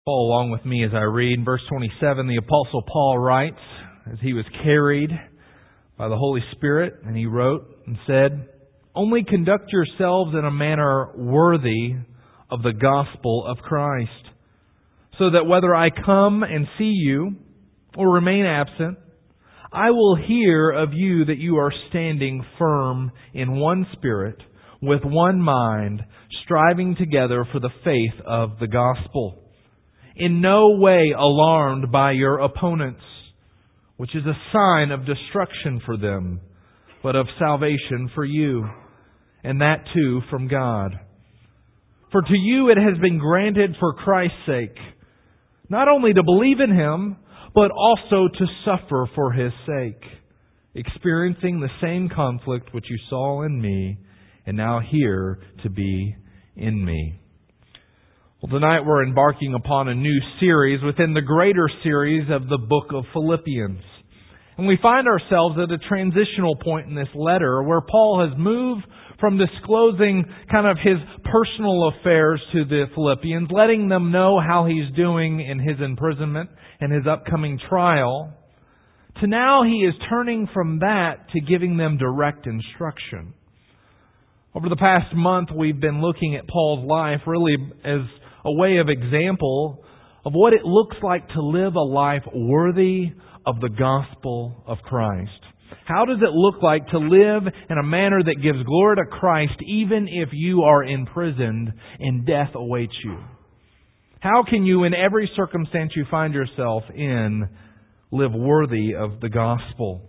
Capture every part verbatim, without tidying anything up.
Follow along with me as I read. Verse twenty-seven, the Apostle Paul writes, as he was carried by the Holy Spirit, and he wrote and said, "Only conduct yourselves in a manner worthy of the gospel of Christ, so that whether I come and see you or remain absent, I will hear of you that you are standing firm in one spirit, with one mind, striving together for the faith of the gospel. In no way alarmed by your opponents, which is a sign of destruction for them, but of salvation for you, and that too from God. For to you it has been granted for Christ's sake, not only to believe in Him, but also to suffer for His sake, experiencing the same conflict which you saw in me, and now hear to be in me." Well, tonight we're embarking upon a new series within the greater series of the book of Philippians. And we find ourselves at a transitional point in this letter where Paul has moved from disclosing kind of his personal affairs to the Philippians, letting them know how he's doing in his imprisonment and his upcoming trial, to now he is turning from that to giving them direct instruction. Over the past month, we've been looking at Paul's life really as a way of example of what it looks like to live a life worthy of the gospel of Christ. How does it look like to live in a manner that gives glory to Christ even if you are imprisoned and death awaits you? How can you, in every circumstance you find yourself in, live worthy of the gospel?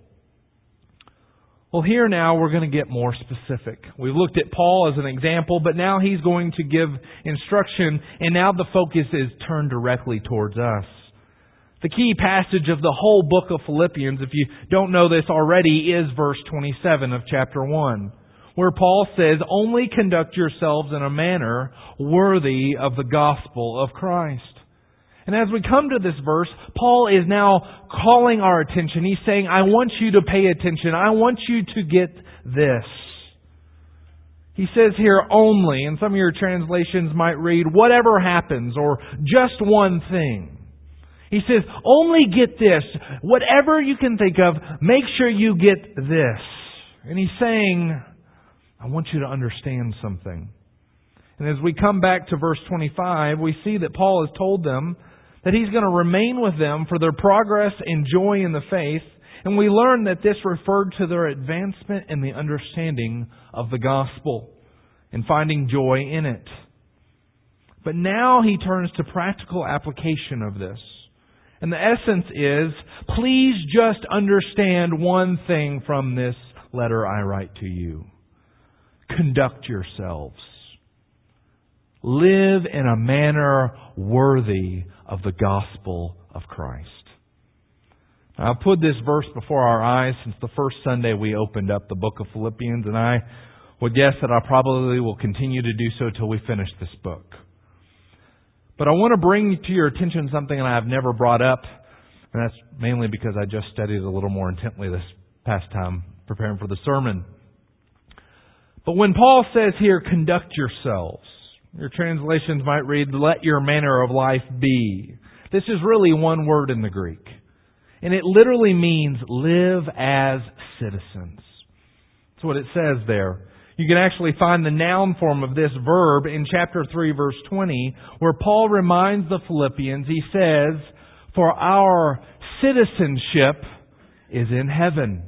Well, here now we're going to get more specific. We've looked at Paul as an example, but now he's going to give instruction, and now the focus is turned directly towards us. The key passage of the whole book of Philippians, if you don't know this already, is verse twenty-seven of chapter one, where Paul says, "Only conduct yourselves in a manner worthy of the gospel of Christ." And as we come to this verse, Paul is now calling our attention. He's saying, I want you to pay attention. I want you to get this. He says here, only, and some of your translations might read, whatever happens, or just one thing. He says, only get this. Whatever you can think of, make sure you get this. And he's saying, I want you to understand something. And as we come back to verse twenty-five, we see that Paul has told them that he's going to remain with them for their progress and joy in the faith. And we learn that this referred to their advancement in the understanding of the gospel and finding joy in it. But now he turns to practical application of this. And the essence is, please just understand one thing from this letter I write to you. Conduct yourselves. Live in a manner worthy of the gospel of Christ. I've put this verse before our eyes since the first Sunday we opened up the book of Philippians, and I would guess that I probably will continue to do so till we finish this book. But I want to bring to your attention something that I've never brought up, and that's mainly because I just studied a little more intently this past time preparing for the sermon. But when Paul says here, conduct yourselves, your translations might read, let your manner of life be. This is really one word in the Greek. And it literally means live as citizens. That's what it says there. You can actually find the noun form of this verb in chapter three, verse twenty, where Paul reminds the Philippians, he says, for our citizenship is in heaven.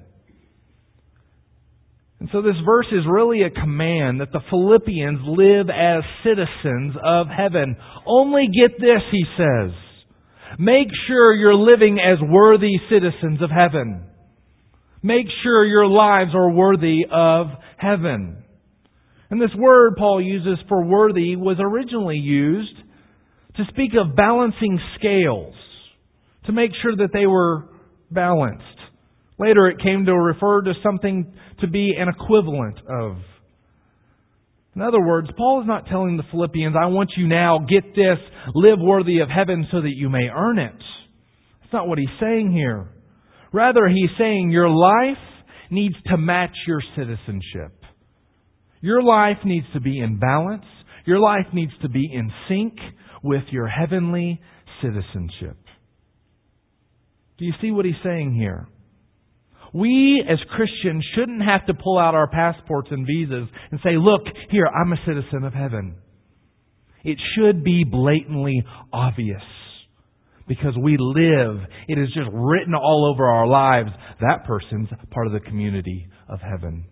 And so this verse is really a command that the Philippians live as citizens of heaven. Only get this, he says. Make sure you're living as worthy citizens of heaven. Make sure your lives are worthy of heaven. And this word Paul uses for worthy was originally used to speak of balancing scales, to make sure that they were balanced. Later it came to refer to something to be an equivalent of. In other words, Paul is not telling the Philippians, I want you now, get this, live worthy of heaven so that you may earn it. That's not what he's saying here. Rather, he's saying your life needs to match your citizenship. Your life needs to be in balance. Your life needs to be in sync with your heavenly citizenship. Do you see what he's saying here? We as Christians shouldn't have to pull out our passports and visas and say, look, here, I'm a citizen of heaven. It should be blatantly obvious because we live. It is just written all over our lives. That person's part of the community of heaven.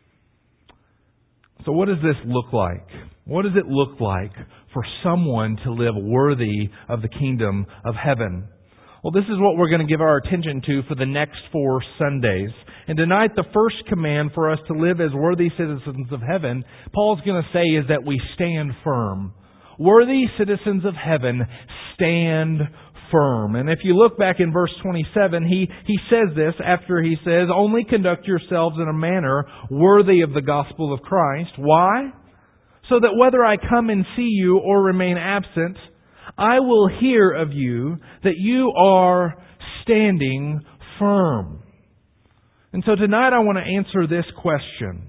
So what does this look like? What does it look like for someone to live worthy of the kingdom of heaven? Well, this is what we're going to give our attention to for the next four Sundays. And tonight, the first command for us to live as worthy citizens of heaven, Paul's going to say, is that we stand firm. Worthy citizens of heaven, stand firm. And if you look back in verse twenty-seven, he, he says this after he says, only conduct yourselves in a manner worthy of the gospel of Christ. Why? So that whether I come and see you or remain absent, I will hear of you that you are standing firm. And so tonight I want to answer this question.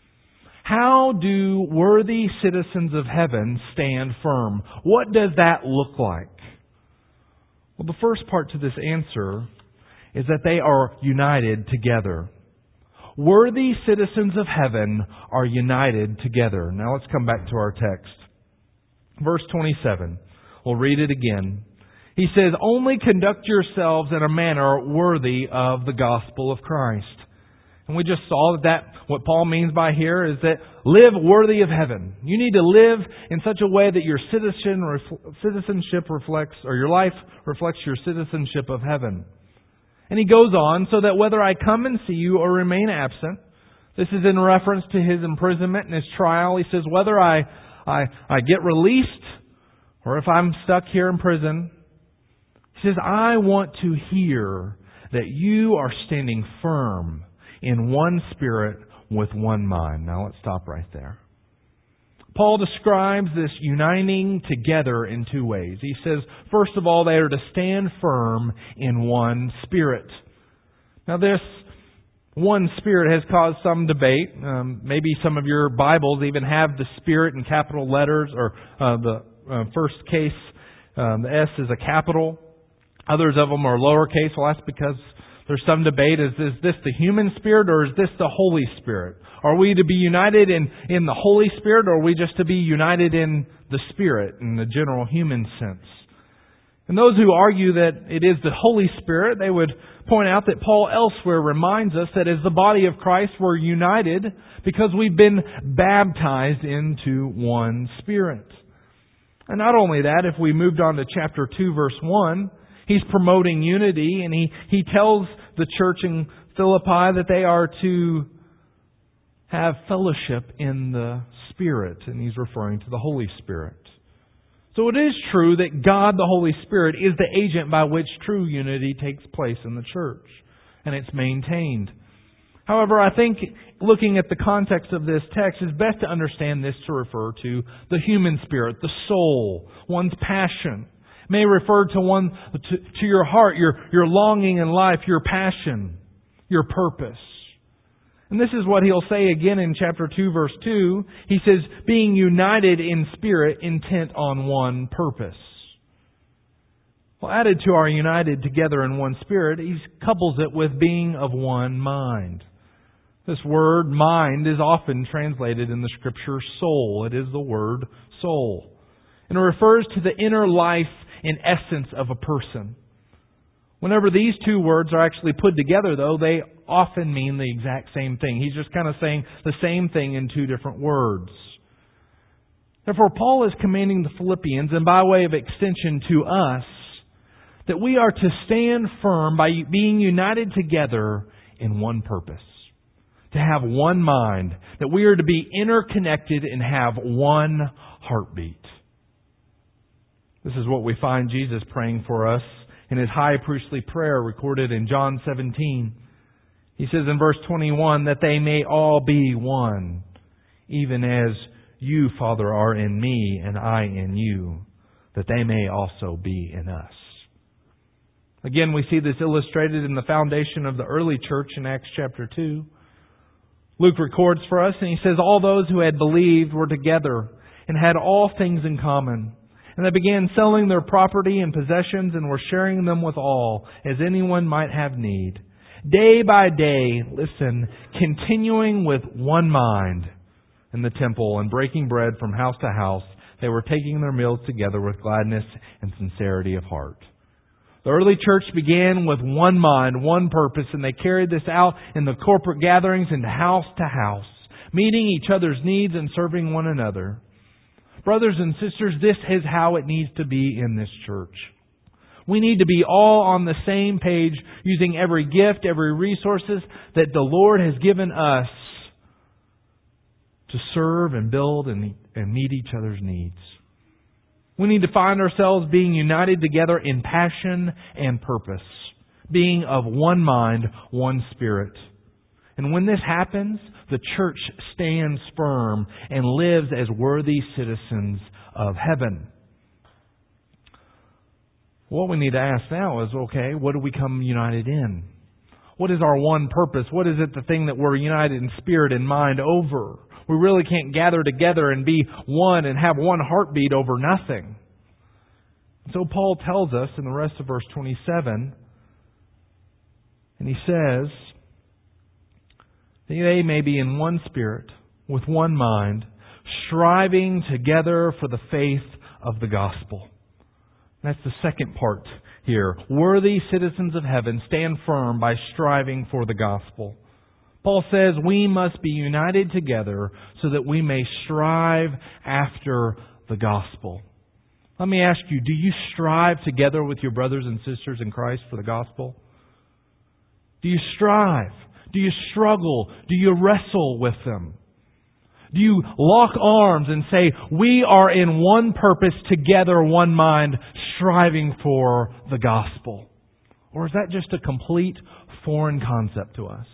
How do worthy citizens of heaven stand firm? What does that look like? Well, the first part to this answer is that they are united together. Worthy citizens of heaven are united together. Now let's come back to our text. Verse twenty-seven. We'll read it again. He says, only conduct yourselves in a manner worthy of the gospel of Christ. And we just saw that, that what Paul means by here is that live worthy of heaven. You need to live in such a way that your citizen, citizenship reflects, or your life reflects your citizenship of heaven. And he goes on, so that whether I come and see you or remain absent, this is in reference to his imprisonment and his trial. He says, whether I, I, I get released or if I'm stuck here in prison, he says, I want to hear that you are standing firm in one spirit with one mind. Now let's stop right there. Paul describes this uniting together in two ways. He says, first of all, they are to stand firm in one spirit. Now this one spirit has caused some debate. Um, maybe some of your Bibles even have the spirit in capital letters, or uh, the uh, first case, um, the S is a capital. Others of them are lowercase. Well, that's because there's some debate. Is, is this the human spirit or is this the Holy Spirit? Are we to be united in, in the Holy Spirit, or are we just to be united in the Spirit in the general human sense? And those who argue that it is the Holy Spirit, they would point out that Paul elsewhere reminds us that as the body of Christ, we're united because we've been baptized into one Spirit. And not only that, if we moved on to chapter two, verse one, he's promoting unity, and he, he tells the church in Philippi that they are to have fellowship in the Spirit, and he's referring to the Holy Spirit. So it is true that God, the Holy Spirit, is the agent by which true unity takes place in the church, and it's maintained. However, I think looking at the context of this text, it's best to understand this to refer to the human spirit, the soul, one's passion. It may refer to one to, to your heart, your, your longing in life, your passion, your purpose. And this is what he'll say again in chapter two, verse two. He says, being united in spirit, intent on one purpose. Well, added to our united together in one spirit, he couples it with being of one mind. This word, mind, is often translated in the Scripture, soul. It is the word soul. And it refers to the inner life and essence of a person. Whenever these two words are actually put together, though, they often mean the exact same thing. He's just kind of saying the same thing in two different words. Therefore, Paul is commanding the Philippians, and by way of extension to us, that we are to stand firm by being united together in one purpose. To have one mind. That we are to be interconnected and have one heartbeat. This is what we find Jesus praying for us in His high priestly prayer recorded in John seventeen. He says in verse twenty-one, that they may all be one, even as you, Father, are in me and I in you, that they may also be in us. Again, we see this illustrated in the foundation of the early church in Acts chapter two. Luke records for us, and he says, all those who had believed were together and had all things in common. And they began selling their property and possessions and were sharing them with all, as anyone might have need. Day by day, listen, continuing with one mind in the temple and breaking bread from house to house, they were taking their meals together with gladness and sincerity of heart. The early church began with one mind, one purpose, and they carried this out in the corporate gatherings and house to house, meeting each other's needs and serving one another. Brothers and sisters, this is how it needs to be in this church. We need to be all on the same page, using every gift, every resources that the Lord has given us to serve and build and, and meet each other's needs. We need to find ourselves being united together in passion and purpose, being of one mind, one spirit. And when this happens, the church stands firm and lives as worthy citizens of heaven. What we need to ask now is, okay, what do we come united in? What is our one purpose? What is it, the thing that we're united in spirit and mind over? We really can't gather together and be one and have one heartbeat over nothing. So Paul tells us in the rest of verse twenty-seven, and he says, they may be in one spirit, with one mind, striving together for the faith of the gospel. That's the second part here. Worthy citizens of heaven stand firm by striving for the gospel. Paul says we must be united together so that we may strive after the gospel. Let me ask you, do you strive together with your brothers and sisters in Christ for the gospel? Do you strive? Do you struggle? Do you wrestle with them? Do you lock arms and say, we are in one purpose together, one mind, striving for the gospel? Or is that just a complete foreign concept to us?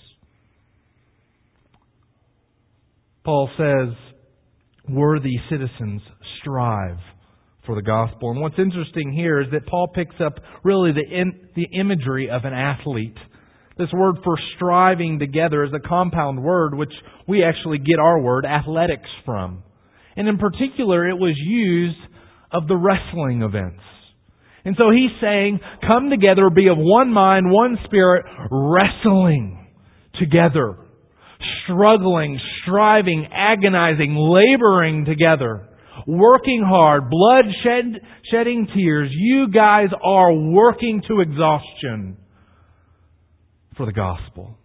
Paul says, worthy citizens strive for the gospel. And what's interesting here is that Paul picks up really the in, the imagery of an athlete. This word for striving together is a compound word which we actually get our word athletics from. And in particular, it was used of the wrestling events. And so he's saying, come together, be of one mind, one spirit, wrestling together. Struggling, striving, agonizing, laboring together. Working hard, blood shed, shedding tears. You guys are working to exhaustion for the gospel.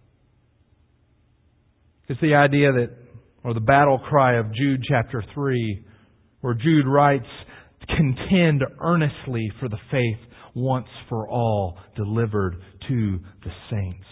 It's the idea that, or the battle cry of Jude chapter three, where Jude writes, contend earnestly for the faith once for all delivered to the saints.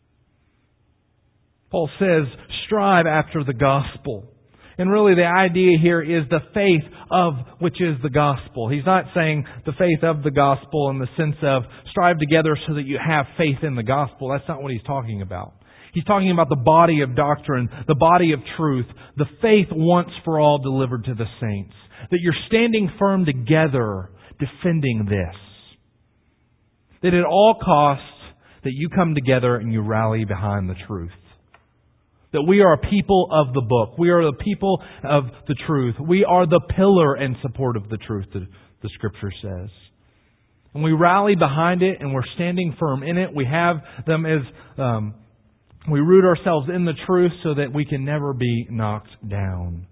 Paul says, strive after the gospel. And really the idea here is the faith of which is the gospel. He's not saying the faith of the gospel in the sense of strive together so that you have faith in the gospel. That's not what he's talking about. He's talking about the body of doctrine, the body of truth, the faith once for all delivered to the saints. That you're standing firm together defending this. That at all costs that you come together and you rally behind the truth. That we are a people of the book. We are the people of the truth. We are the pillar and support of the truth, the, the Scripture says. And we rally behind it and we're standing firm in it. We have them as, um, we root ourselves in the truth so that we can never be knocked down.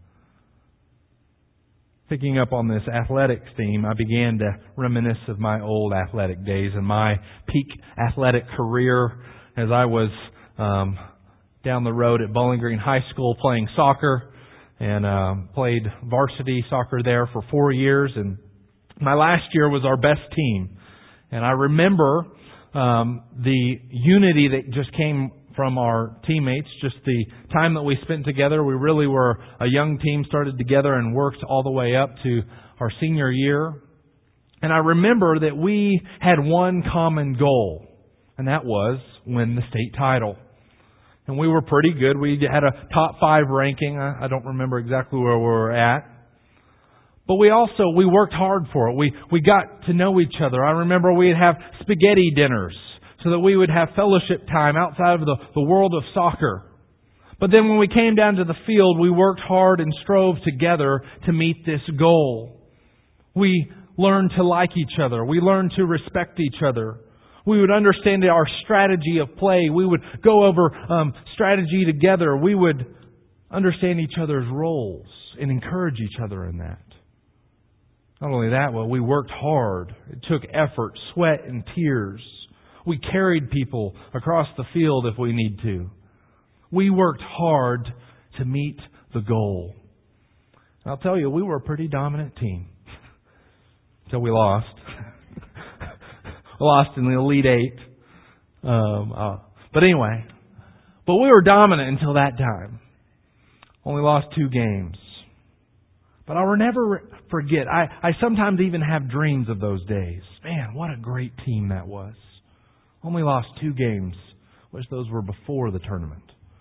Picking up on this athletics theme, I began to reminisce of my old athletic days and my peak athletic career as I was um, down the road at Bowling Green High School playing soccer and um, played varsity soccer there for four years. And my last year was our best team. And I remember um, the unity that just came from our teammates, just the time that we spent together. We really were a young team, started together and worked all the way up to our senior year. And I remember that we had one common goal, and that was win the state title. And we were pretty good. We had a top five ranking. I don't remember exactly where we were at. But we also, we worked hard for it. We we got to know each other. I remember we'd have spaghetti dinners so that we would have fellowship time outside of the, the world of soccer. But then when we came down to the field, we worked hard and strove together to meet this goal. We learn to like each other. We learn to respect each other. We would understand our strategy of play. We would go over um, strategy together. We would understand each other's roles and encourage each other in that. Not only that, well, we worked hard. It took effort, sweat, and tears. We carried people across the field if we need to. We worked hard to meet the goal. And I'll tell you, we were a pretty dominant team. Until we lost. Lost in the Elite Eight. Um, uh, but anyway, but we were dominant until that time. Only lost two games. But I'll never forget, I, I sometimes even have dreams of those days. Man, what a great team that was. Only lost two games. Wish those were before the tournament.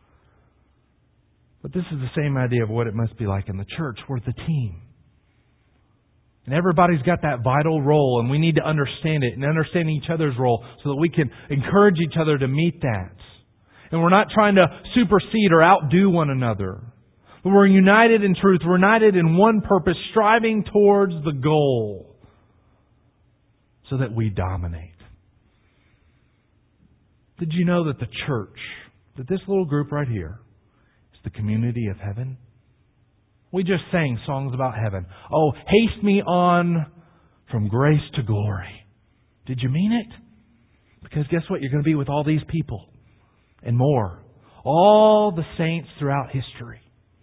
But this is the same idea of what it must be like in the church. We're the team. And everybody's got that vital role, and we need to understand it and understand each other's role so that we can encourage each other to meet that. And we're not trying to supersede or outdo one another. But we're united in truth. We're united in one purpose, striving towards the goal so that we dominate. Did you know that the church, that this little group right here, is the community of heaven? We just sang songs about heaven. Oh, haste me on from grace to glory. Did you mean it? Because guess what? You're going to be with all these people and more. All the saints throughout history.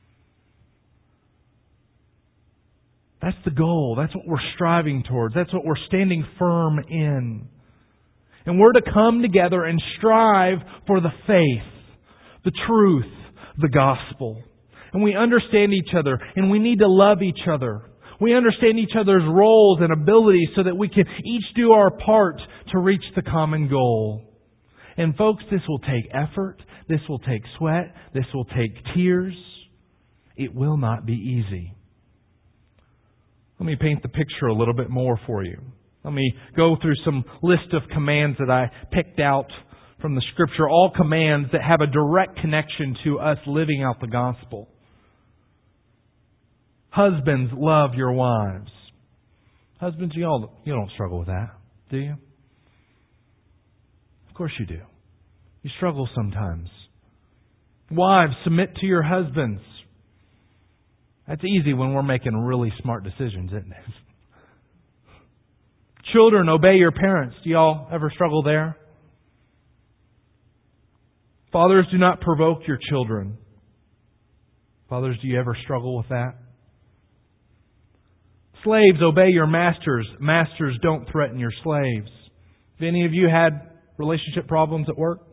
That's the goal. That's what we're striving towards. That's what we're standing firm in. And we're to come together and strive for the faith, the truth, the gospel. And we understand each other, and we need to love each other. We understand each other's roles and abilities so that we can each do our part to reach the common goal. And folks, this will take effort. This will take sweat. This will take tears. It will not be easy. Let me paint the picture a little bit more for you. Let me go through some list of commands that I picked out from the Scripture. All commands that have a direct connection to us living out the gospel. Husbands, love your wives. Husbands, you all you don't struggle with that, do you? Of course you do. You struggle sometimes. Wives, submit to your husbands. That's easy when we're making really smart decisions, isn't it? Children, obey your parents. Do y'all ever struggle there? Fathers, do not provoke your children. Fathers, do you ever struggle with that? Slaves, obey your masters. Masters, don't threaten your slaves. Have any of you had relationship problems at work?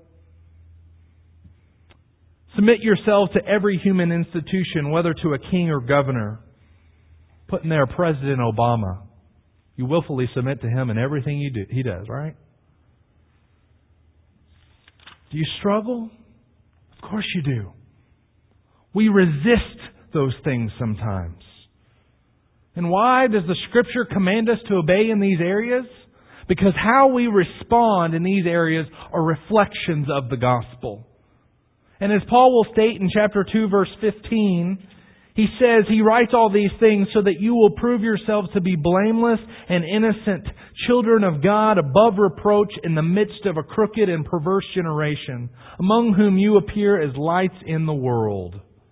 Submit yourselves to every human institution, whether to a king or governor. Put in there President Obama. You willfully submit to him in everything you do. He does, right? Do you struggle? Of course you do. We resist those things sometimes. And why does the Scripture command us to obey in these areas? Because how we respond in these areas are reflections of the gospel. And as Paul will state in chapter two, verse fifteen, he says he writes all these things so that you will prove yourselves to be blameless and innocent, children of God above reproach in the midst of a crooked and perverse generation, among whom you appear as lights in the world.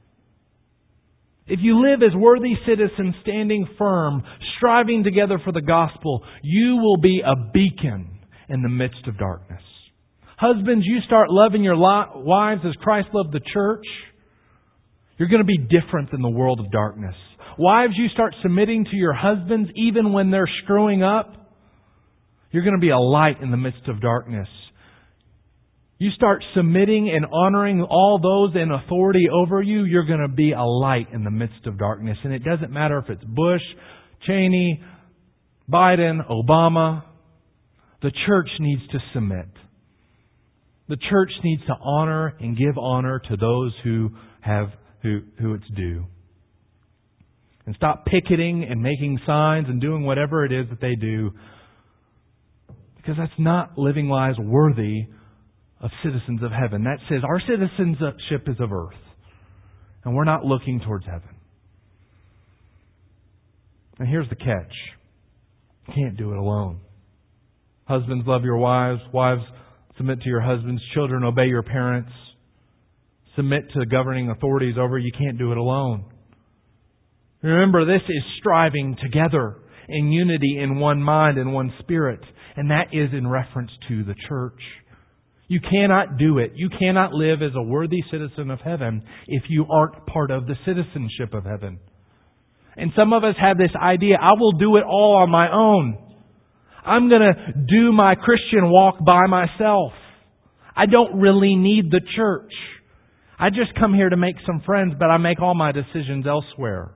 If you live as worthy citizens standing firm, striving together for the gospel, you will be a beacon in the midst of darkness. Husbands, you start loving your wives as Christ loved the church. You're going to be different than the world of darkness. Wives, you start submitting to your husbands even when they're screwing up. You're going to be a light in the midst of darkness. You start submitting and honoring all those in authority over you, you're going to be a light in the midst of darkness. And it doesn't matter if it's Bush, Cheney, Biden, Obama. The church needs to submit. The church needs to honor and give honor to those who have who, who it's due. And stop picketing and making signs and doing whatever it is that they do. Because that's not living lives worthy of citizens of heaven. That says our citizenship is of earth. And we're not looking towards heaven. And here's the catch. You can't do it alone. Husbands, love your wives. Wives, submit to your husbands. Children, obey your parents. Submit to the governing authorities over you. You can't do it alone. Remember, this is striving together in unity, in one mind and one spirit. And that is in reference to the church. You cannot do it. You cannot live as a worthy citizen of heaven if you aren't part of the citizenship of heaven. And some of us have this idea, I will do it all on my own. I'm going to do my Christian walk by myself. I don't really need the church. I just come here to make some friends, but I make all my decisions elsewhere.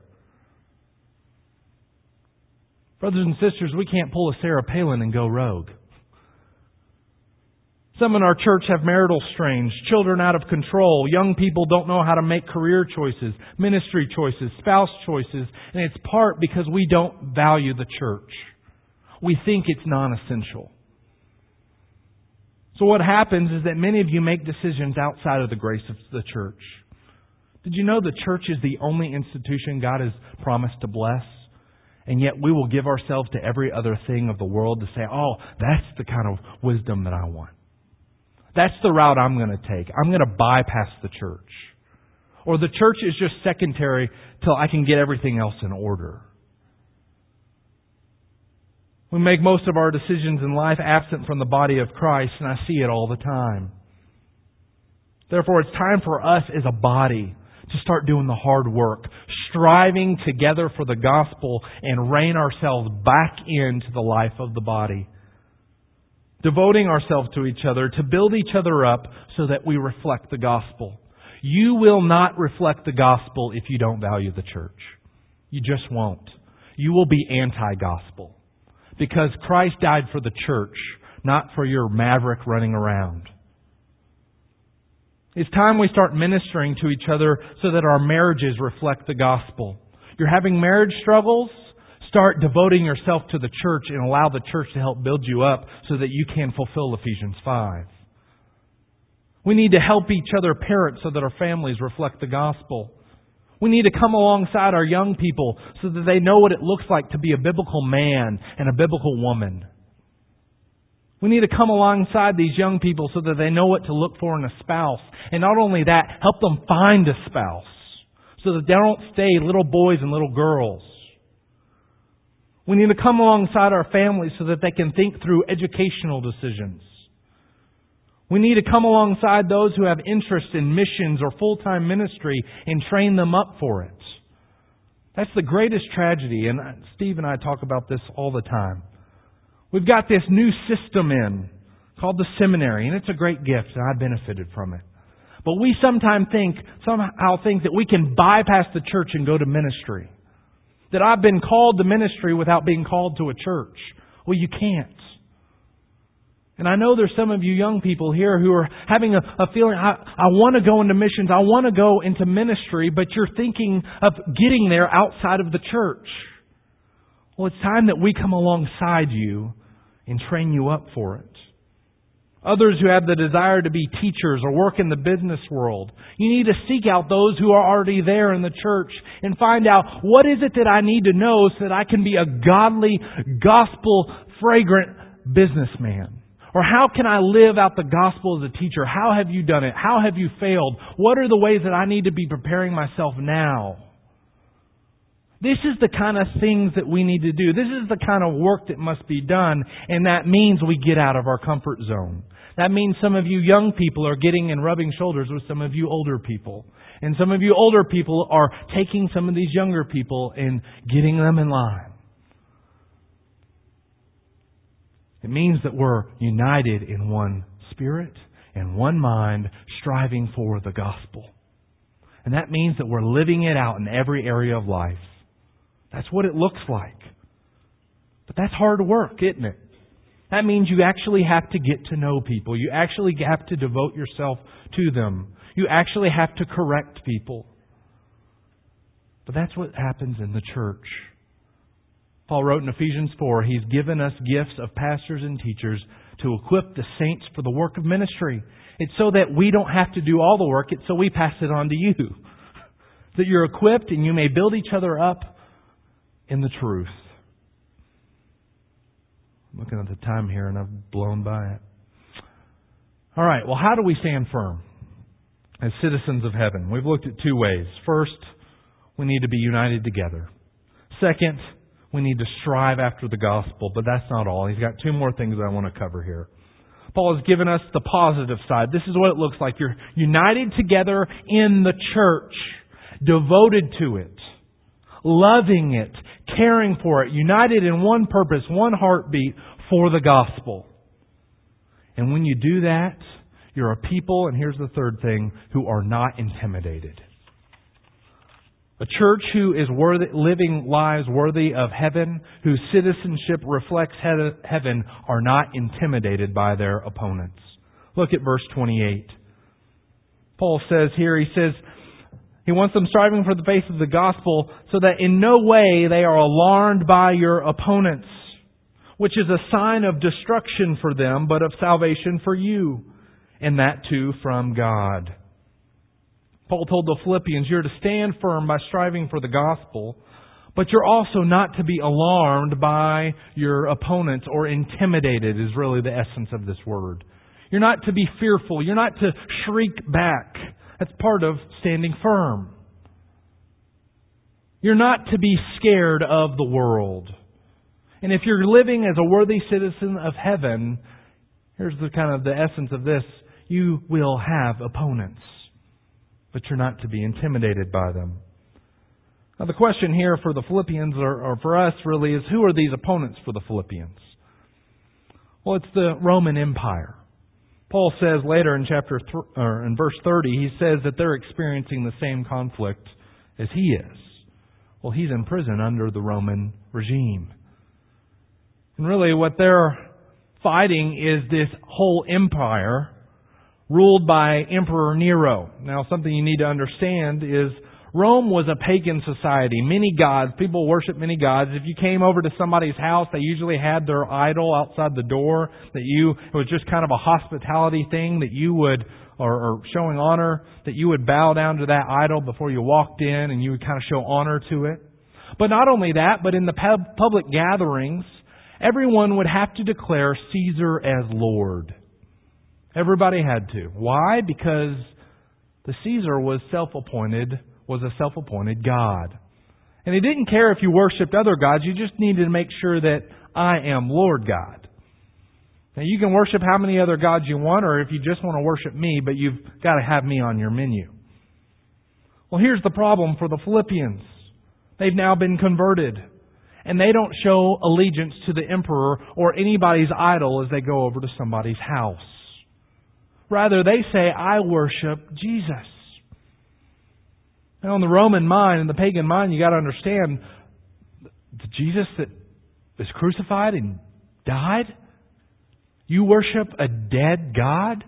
Brothers and sisters, we can't pull a Sarah Palin and go rogue. Some in our church have marital strains, children out of control, young people don't know how to make career choices, ministry choices, spouse choices, and it's part because we don't value the church. We think it's non-essential. So what happens is that many of you make decisions outside of the grace of the church. Did you know the church is the only institution God has promised to bless? And yet we will give ourselves to every other thing of the world to say, oh, that's the kind of wisdom that I want. That's the route I'm going to take. I'm going to bypass the church. Or the church is just secondary till I can get everything else in order. We make most of our decisions in life absent from the body of Christ, and I see it all the time. Therefore, it's time for us as a body to start doing the hard work, striving together for the gospel and rein ourselves back into the life of the body. Devoting ourselves to each other to build each other up so that we reflect the gospel. You will not reflect the gospel if you don't value the church. You just won't. You will be anti-gospel. Because Christ died for the church, not for your maverick running around. It's time we start ministering to each other so that our marriages reflect the gospel. You're having marriage struggles? Start devoting yourself to the church and allow the church to help build you up so that you can fulfill Ephesians five. We need to help each other parent so that our families reflect the gospel. We need to come alongside our young people so that they know what it looks like to be a biblical man and a biblical woman. We need to come alongside these young people so that they know what to look for in a spouse. And not only that, help them find a spouse so that they don't stay little boys and little girls. We need to come alongside our families so that they can think through educational decisions. We need to come alongside those who have interest in missions or full-time ministry and train them up for it. That's the greatest tragedy, and Steve and I talk about this all the time. We've got this new system in called the seminary, and it's a great gift, and I benefited from it. But we sometimes think, somehow think that we can bypass the church and go to ministry. That I've been called to ministry without being called to a church. Well, you can't. And I know there's some of you young people here who are having a, a feeling, I, I want to go into missions, I want to go into ministry, but you're thinking of getting there outside of the church. Well, it's time that we come alongside you and train you up for it. Others who have the desire to be teachers or work in the business world, you need to seek out those who are already there in the church and find out what is it that I need to know so that I can be a godly, gospel-fragrant businessman. Or how can I live out the gospel as a teacher? How have you done it? How have you failed? What are the ways that I need to be preparing myself now? This is the kind of things that we need to do. This is the kind of work that must be done. And that means we get out of our comfort zone. That means some of you young people are getting and rubbing shoulders with some of you older people. And some of you older people are taking some of these younger people and getting them in line. It means that we're united in one spirit and one mind, striving for the gospel. And that means that we're living it out in every area of life. That's what it looks like. But that's hard work, isn't it? That means you actually have to get to know people. You actually have to devote yourself to them. You actually have to correct people. But that's what happens in the church. Paul wrote in Ephesians four, He's given us gifts of pastors and teachers to equip the saints for the work of ministry. It's so that we don't have to do all the work. It's so we pass it on to you. That you're equipped and you may build each other up in the truth. I'm looking at the time here and I've blown by it. All right, well, how do we stand firm as citizens of heaven? We've looked at two ways. First, we need to be united together. Second, we need to strive after the gospel, but that's not all. He's got two more things I want to cover here. Paul has given us the positive side. This is what it looks like. You're united together in the church, devoted to it, loving it, caring for it, united in one purpose, one heartbeat for the gospel. And when you do that, you're a people, and here's the third thing, who are not intimidated. A church who is worthy, living lives worthy of heaven, whose citizenship reflects he- heaven, are not intimidated by their opponents. Look at verse twenty-eight. Paul says here, he says, he wants them striving for the faith of the gospel so that in no way they are alarmed by your opponents, which is a sign of destruction for them, but of salvation for you, and that too from God. Paul told the Philippians, you're to stand firm by striving for the gospel, but you're also not to be alarmed by your opponents or intimidated is really the essence of this word. You're not to be fearful. You're not to shriek back. That's part of standing firm. You're not to be scared of the world. And if you're living as a worthy citizen of heaven, here's the kind of the essence of this, you will have opponents. But you're not to be intimidated by them. Now the question here for the Philippians, or, or for us really, is who are these opponents for the Philippians? Well, it's the Roman Empire. Paul says later in chapter th- or in verse thirty, he says that they're experiencing the same conflict as he is. Well, he's in prison under the Roman regime. And really what they're fighting is this whole empire ruled by Emperor Nero. Now, something you need to understand is Rome was a pagan society. Many gods. People worship many gods. If you came over to somebody's house, they usually had their idol outside the door. That you, it was just kind of a hospitality thing that you would, or, or showing honor, that you would bow down to that idol before you walked in, and you would kind of show honor to it. But not only that, but in the pub- public gatherings, everyone would have to declare Caesar as Lord. Everybody had to. Why? Because the Caesar was self-appointed, was a self-appointed God. And he didn't care if you worshipped other gods, you just needed to make sure that I am Lord God. Now you can worship how many other gods you want, or if you just want to worship me, but you've got to have me on your menu. Well, here's the problem for the Philippians. They've now been converted. And they don't show allegiance to the emperor or anybody's idol as they go over to somebody's house. Rather, they say, I worship Jesus. Now, in the Roman mind, in the pagan mind, you got to understand, the Jesus that is crucified and died, you worship a dead God?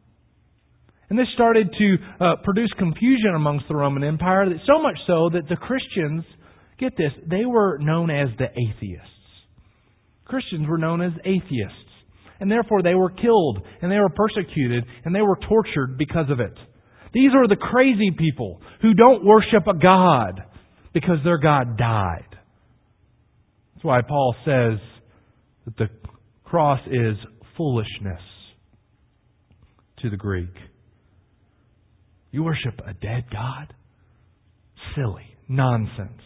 And this started to uh, produce confusion amongst the Roman Empire, that so much so that the Christians, get this, they were known as the atheists. Christians were known as atheists. And therefore they were killed, and they were persecuted, and they were tortured because of it. These are the crazy people who don't worship a God because their God died. That's why Paul says that the cross is foolishness to the Greek. You worship a dead God? Silly. Nonsense.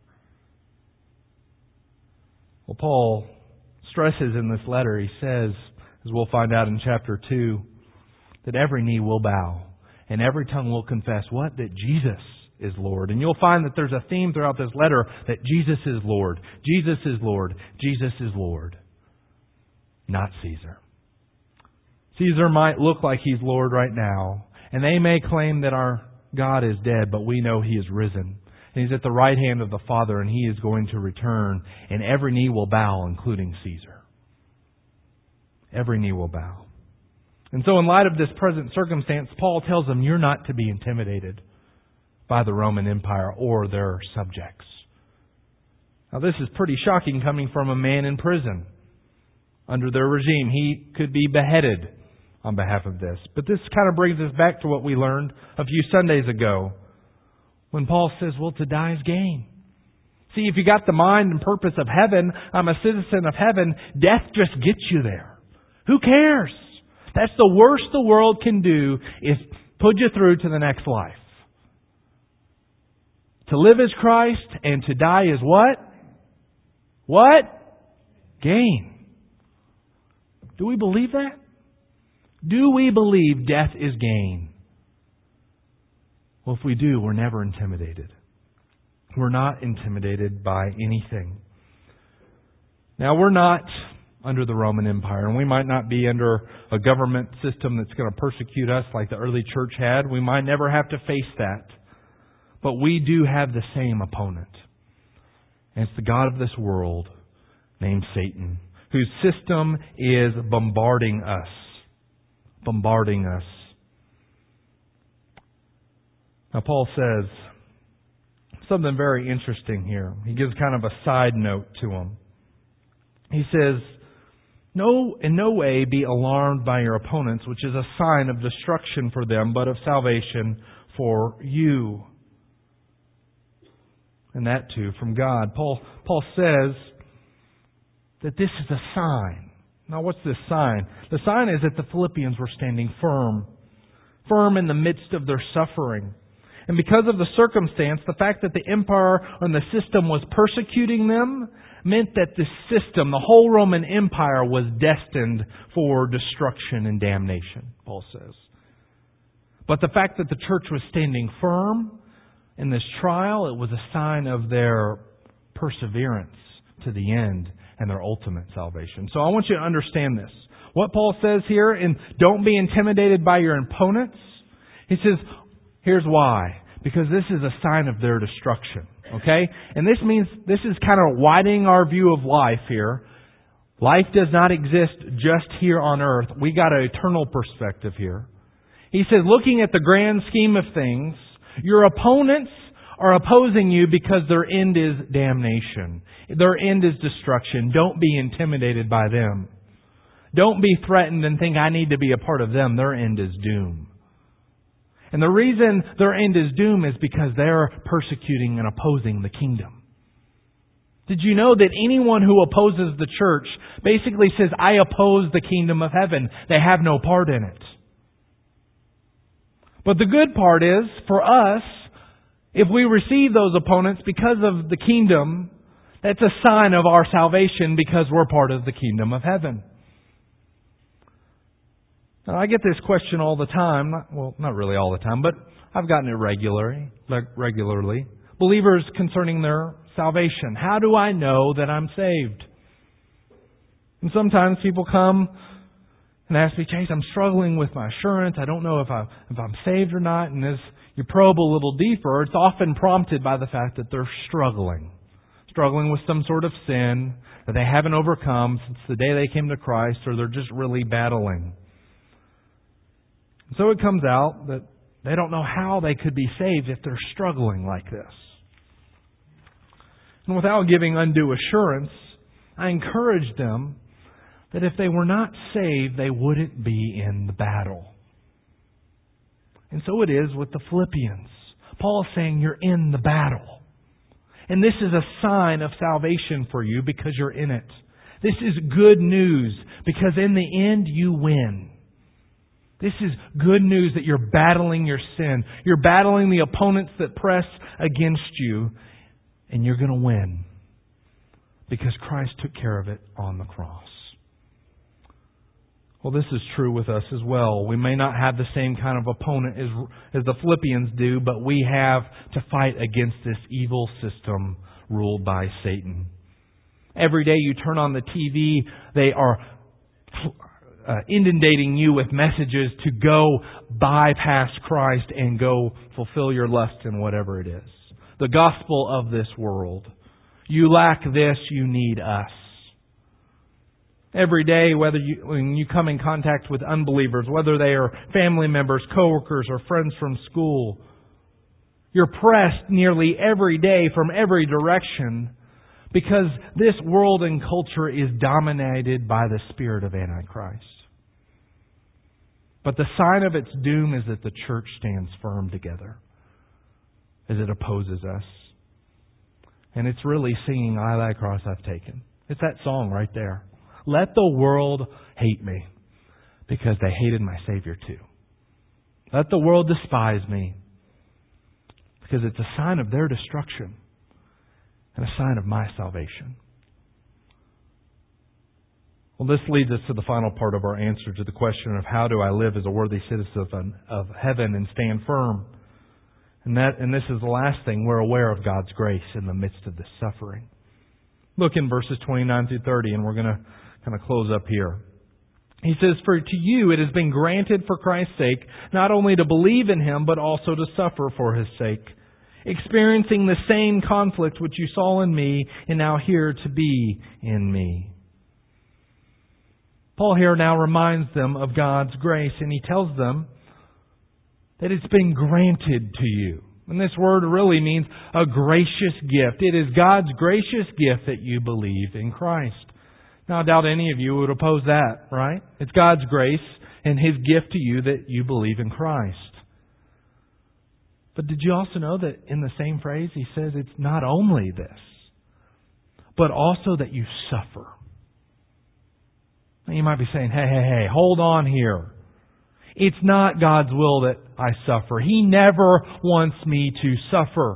Well, Paul stresses in this letter, he says, as we'll find out in chapter two, that every knee will bow and every tongue will confess what? That Jesus is Lord. And you'll find that there's a theme throughout this letter that Jesus is Lord. Jesus is Lord. Jesus is Lord. Not Caesar. Caesar might look like he's Lord right now, and they may claim that our God is dead, but we know He is risen. And He's at the right hand of the Father, and He is going to return, and every knee will bow, including Caesar. Every knee will bow. And so in light of this present circumstance, Paul tells them you're not to be intimidated by the Roman Empire or their subjects. Now this is pretty shocking coming from a man in prison under their regime. He could be beheaded on behalf of this. But this kind of brings us back to what we learned a few Sundays ago when Paul says, well, to die is gain. See, if you got the mind and purpose of heaven, I'm a citizen of heaven, death just gets you there. Who cares? That's the worst the world can do, is put you through to the next life. To live is Christ, and to die is what? What? Gain. Do we believe that? Do we believe death is gain? Well, if we do, we're never intimidated. We're not intimidated by anything. Now, we're not under the Roman Empire, and we might not be under a government system that's going to persecute us like the early church had. We might never have to face that. But we do have the same opponent. And it's the God of this world named Satan, whose system is bombarding us. Bombarding us. Now, Paul says something very interesting here. He gives kind of a side note to him. He says, No, in no way be alarmed by your opponents, which is a sign of destruction for them, but of salvation for you. And that too from God. Paul, Paul says that this is a sign. Now, what's this sign? The sign is that the Philippians were standing firm. Firm in the midst of their suffering. And because of the circumstance, the fact that the empire and the system was persecuting them meant that the system, the whole Roman Empire, was destined for destruction and damnation, Paul says. But the fact that the church was standing firm in this trial, it was a sign of their perseverance to the end and their ultimate salvation. So I want you to understand this. What Paul says here, and don't be intimidated by your opponents. He says, here's why. Because this is a sign of their destruction. Okay? And this means, this is kind of widening our view of life here. Life does not exist just here on earth. We got an eternal perspective here. He says, looking at the grand scheme of things, your opponents are opposing you because their end is damnation. Their end is destruction. Don't be intimidated by them. Don't be threatened and think I need to be a part of them. Their end is doom. And the reason their end is doom is because they're persecuting and opposing the kingdom. Did you know that anyone who opposes the church basically says, I oppose the kingdom of heaven. They have no part in it. But the good part is, for us, if we receive those opponents because of the kingdom, that's a sign of our salvation because we're part of the kingdom of heaven. Now, I get this question all the time. Not, well, not really all the time, but I've gotten it regularly. Regularly, believers concerning their salvation. How do I know that I'm saved? And sometimes people come and ask me, Chase, I'm struggling with my assurance. I don't know if, I, if I'm saved or not. And as you probe a little deeper, it's often prompted by the fact that they're struggling. Struggling with some sort of sin that they haven't overcome since the day they came to Christ, or they're just really battling. So it comes out that they don't know how they could be saved if they're struggling like this. And without giving undue assurance, I encourage them that if they were not saved, they wouldn't be in the battle. And so it is with the Philippians. Paul is saying you're in the battle. And this is a sign of salvation for you because you're in it. This is good news because in the end you win. This is good news that you're battling your sin. You're battling the opponents that press against you. And you're going to win. Because Christ took care of it on the cross. Well, this is true with us as well. We may not have the same kind of opponent as, as the Philippians do, but we have to fight against this evil system ruled by Satan. Every day you turn on the T V, they are uh, inundating you with messages to go bypass Christ and go fulfill your lust in whatever it is. The gospel of this world. You lack this, you need us. Every day, whether you, when you come in contact with unbelievers, whether they are family members, coworkers, or friends from school, you're pressed nearly every day from every direction because this world and culture is dominated by the spirit of Antichrist. But the sign of its doom is that the church stands firm together as it opposes us. And it's really singing, I Thy Cross I've Taken. It's that song right there. Let the world hate me because they hated my Savior too. Let the world despise me because it's a sign of their destruction and a sign of my salvation. Well, this leads us to the final part of our answer to the question of how do I live as a worthy citizen of heaven and stand firm. And that, and this is the last thing, we're aware of God's grace in the midst of this suffering. Look in verses twenty-nine through thirty, and we're going to kind of close up here. He says, For to you it has been granted for Christ's sake, not only to believe in Him, but also to suffer for His sake, experiencing the same conflict which you saw in me, and now hear to be in me. Paul here now reminds them of God's grace, and he tells them that it's been granted to you. And this word really means a gracious gift. It is God's gracious gift that you believe in Christ. Now, I doubt any of you would oppose that, right? It's God's grace and His gift to you that you believe in Christ. But did you also know that in the same phrase he says it's not only this, but also that you suffer? Now, you might be saying, hey, hey, hey, hold on here. It's not God's will that I suffer. He never wants me to suffer.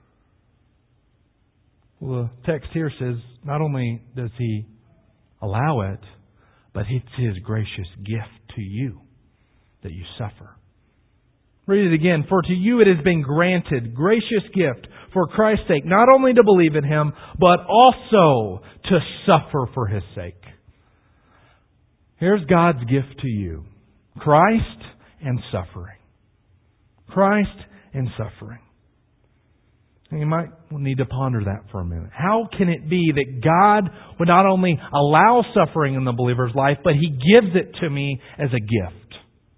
Well, the text here says not only does He allow it, but it's His gracious gift to you that you suffer. Read it again. For to you it has been granted, gracious gift for Christ's sake, not only to believe in Him, but also to suffer for His sake. Here's God's gift to you. Christ and suffering. Christ and suffering. And you might need to ponder that for a minute. How can it be that God would not only allow suffering in the believer's life, but He gives it to me as a gift?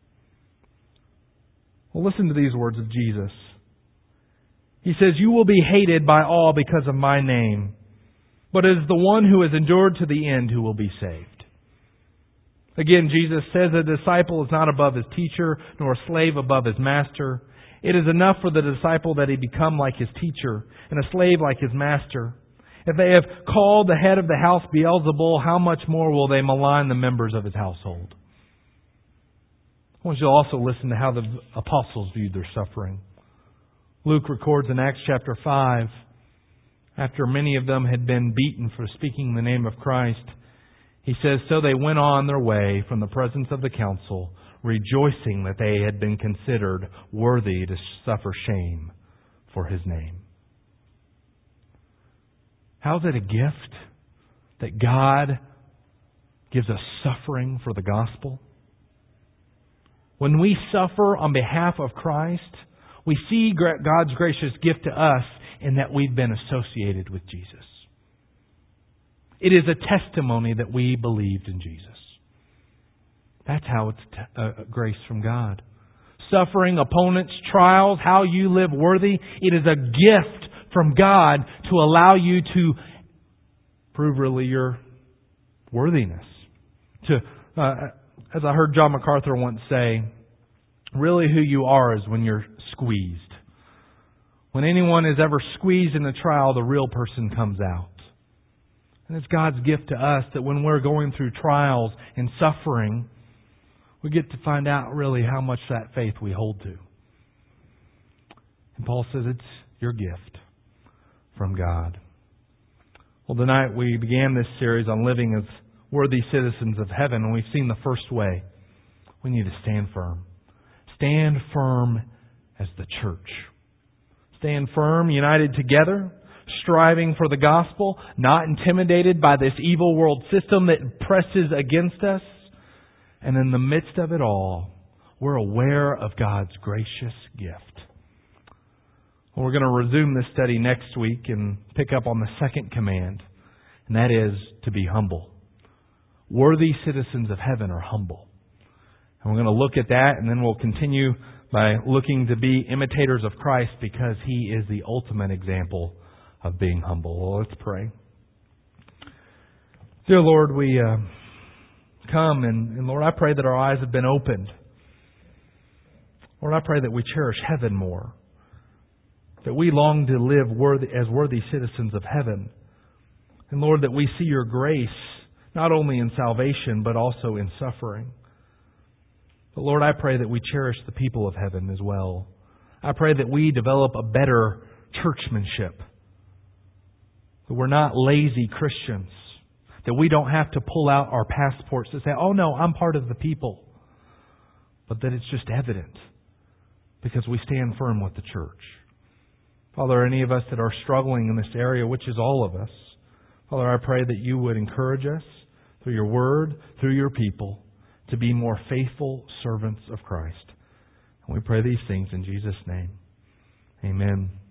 Well, listen to these words of Jesus. He says, You will be hated by all because of my name, but it is the one who has endured to the end who will be saved. Again, Jesus says a disciple is not above his teacher, nor a slave above his master. It is enough for the disciple that he become like his teacher, and a slave like his master. If they have called the head of the house Beelzebul, how much more will they malign the members of his household? I want you to also listen to how the apostles viewed their suffering. Luke records in Acts chapter five, after many of them had been beaten for speaking the name of Christ, he says, So they went on their way from the presence of the council, rejoicing that they had been considered worthy to suffer shame for His name. How is it a gift that God gives us suffering for the gospel? When we suffer on behalf of Christ, we see God's gracious gift to us in that we've been associated with Jesus. It is a testimony that we believed in Jesus. That's how it's t- uh, grace from God. Suffering, opponents, trials, how you live worthy, it is a gift from God to allow you to prove really your worthiness. To, uh, as I heard John MacArthur once say, really who you are is when you're squeezed. When anyone is ever squeezed in a trial, the real person comes out. And it's God's gift to us that when we're going through trials and suffering, we get to find out really how much that faith we hold to. And Paul says it's your gift from God. Well, tonight we began this series on living as worthy citizens of heaven, and we've seen the first way. We need to stand firm. Stand firm as the church. Stand firm, united together, striving for the gospel, not intimidated by this evil world system that presses against us. And in the midst of it all, we're aware of God's gracious gift. Well, we're going to resume this study next week and pick up on the second command, and that is to be humble. Worthy citizens of heaven are humble. And we're going to look at that, and then we'll continue by looking to be imitators of Christ because He is the ultimate example of being humble. Well, let's pray. Dear Lord, we uh, come and, and Lord, I pray that our eyes have been opened. Lord, I pray that we cherish heaven more. that we long to live worthy, as worthy citizens of heaven. And Lord, that we see Your grace not only in salvation, but also in suffering. But Lord, I pray that we cherish the people of heaven as well. I pray that we develop a better churchmanship. That we're not lazy Christians. That we don't have to pull out our passports to say, oh no, I'm part of the people. But that it's just evident because we stand firm with the church. Father, any of us that are struggling in this area, which is all of us, Father, I pray that You would encourage us through Your Word, through Your people, to be more faithful servants of Christ. And we pray these things in Jesus' name. Amen.